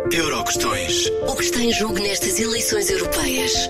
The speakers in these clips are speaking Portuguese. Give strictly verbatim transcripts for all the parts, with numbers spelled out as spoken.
Euroquestões. O que está em jogo nestas eleições europeias?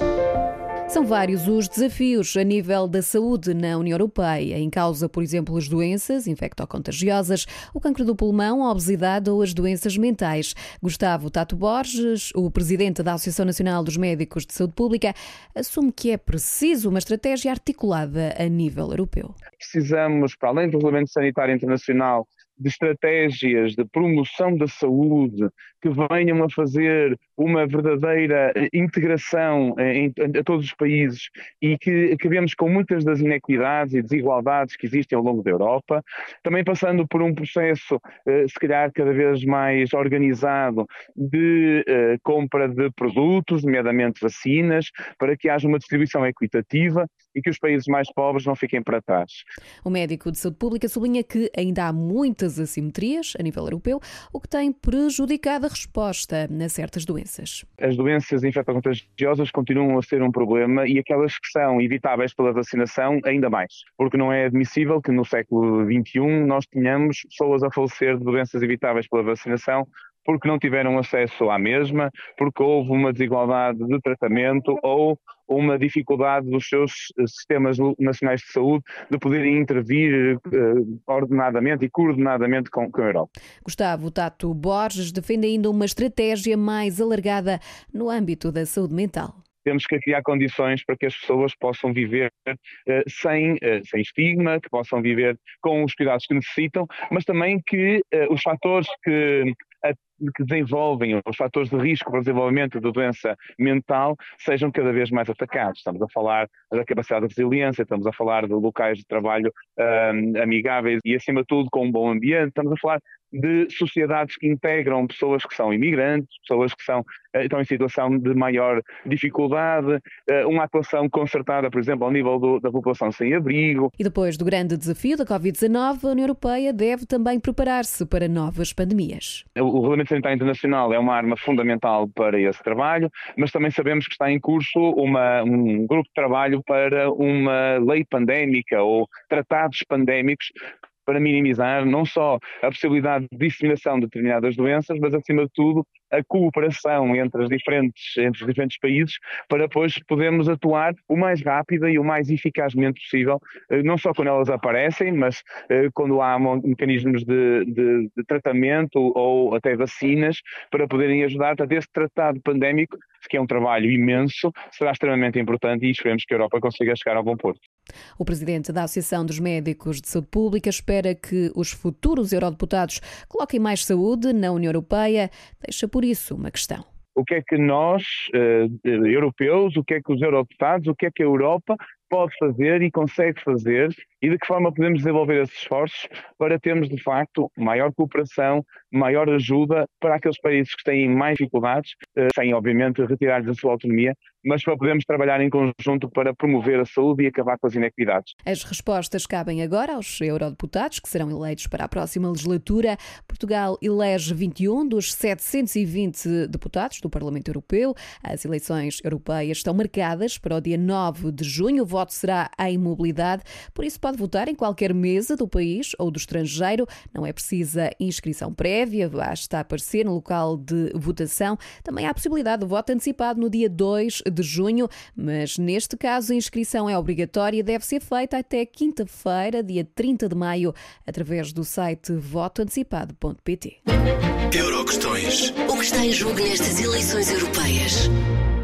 São vários os desafios a nível da saúde na União Europeia. Em causa, por exemplo, as doenças infectocontagiosas, o cancro do pulmão, a obesidade ou as doenças mentais. Gustavo Tato Borges, o presidente da Associação Nacional dos Médicos de Saúde Pública, assume que é preciso uma estratégia articulada a nível europeu. Precisamos, para além do Regulamento Sanitário Internacional, de estratégias de promoção da saúde que venham a fazer uma verdadeira integração em, em, a todos os países e que acabemos com muitas das inequidades e desigualdades que existem ao longo da Europa, também passando por um processo, eh, se calhar cada vez mais organizado, de eh, compra de produtos, nomeadamente vacinas, para que haja uma distribuição equitativa e que os países mais pobres não fiquem para trás. O médico de saúde pública sublinha que ainda há muitas assimetrias a nível europeu, o que tem prejudicado a resposta a certas doenças. As doenças infectocontagiosas continuam a ser um problema e aquelas que são evitáveis pela vacinação ainda mais, porque não é admissível que no século vinte e um nós tenhamos pessoas a falecer de doenças evitáveis pela vacinação porque não tiveram acesso à mesma, porque houve uma desigualdade de tratamento ou uma dificuldade dos seus sistemas nacionais de saúde de poderem intervir uh, ordenadamente e coordenadamente com, com a Europa. Gustavo Tato Borges defende ainda uma estratégia mais alargada no âmbito da saúde mental. Temos que criar condições para que as pessoas possam viver uh, sem, uh, sem estigma, que possam viver com os cuidados que necessitam, mas também que uh, os fatores que que desenvolvem os fatores de risco para o desenvolvimento da doença mental sejam cada vez mais atacados. Estamos a falar da capacidade de resiliência, estamos a falar de locais de trabalho um, amigáveis e, acima de tudo, com um bom ambiente. Estamos a falar de sociedades que integram pessoas que são imigrantes, pessoas que são, estão em situação de maior dificuldade, uma atuação concertada, por exemplo, ao nível do, da população sem abrigo. E depois do grande desafio da covid dezanove, a União Europeia deve também preparar-se para novas pandemias. O Regulamento Sanitário Internacional é uma arma fundamental para esse trabalho, mas também sabemos que está em curso uma, um grupo de trabalho para uma lei pandémica ou tratados pandémicos para minimizar não só a possibilidade de disseminação de determinadas doenças, mas, acima de tudo, a cooperação entre, as diferentes, entre os diferentes países para depois podermos atuar o mais rápida e o mais eficazmente possível, não só quando elas aparecem, mas quando há mecanismos de, de, de tratamento ou até vacinas para poderem ajudar. Portanto, esse tratado pandémico, que é um trabalho imenso, será extremamente importante e esperemos que a Europa consiga chegar ao bom porto. O presidente da Associação dos Médicos de Saúde Pública espera que os futuros eurodeputados coloquem mais saúde na União Europeia. Deixa por isso uma questão. O que é que nós, uh, europeus, o que é que os eurodeputados, o que é que a Europa pode fazer e consegue fazer e de que forma podemos desenvolver esses esforços para termos, de facto, maior cooperação, maior ajuda para aqueles países que têm mais dificuldades, sem, obviamente, retirar-lhes a sua autonomia, mas para podermos trabalhar em conjunto para promover a saúde e acabar com as inequidades. As respostas cabem agora aos eurodeputados que serão eleitos para a próxima legislatura. Portugal elege vinte e um dos setecentos e vinte deputados do Parlamento Europeu. As eleições europeias estão marcadas para o dia nove de junho. O voto será em mobilidade, por isso pode votar em qualquer mesa do país ou do estrangeiro. Não é precisa inscrição prévia, basta aparecer no local de votação. Também há a possibilidade de voto antecipado no dia dois de junho, mas neste caso a inscrição é obrigatória e deve ser feita até quinta-feira, dia trinta de maio, através do site voto antecipado ponto pt. Euroquestões. O que está em jogo nestas eleições europeias?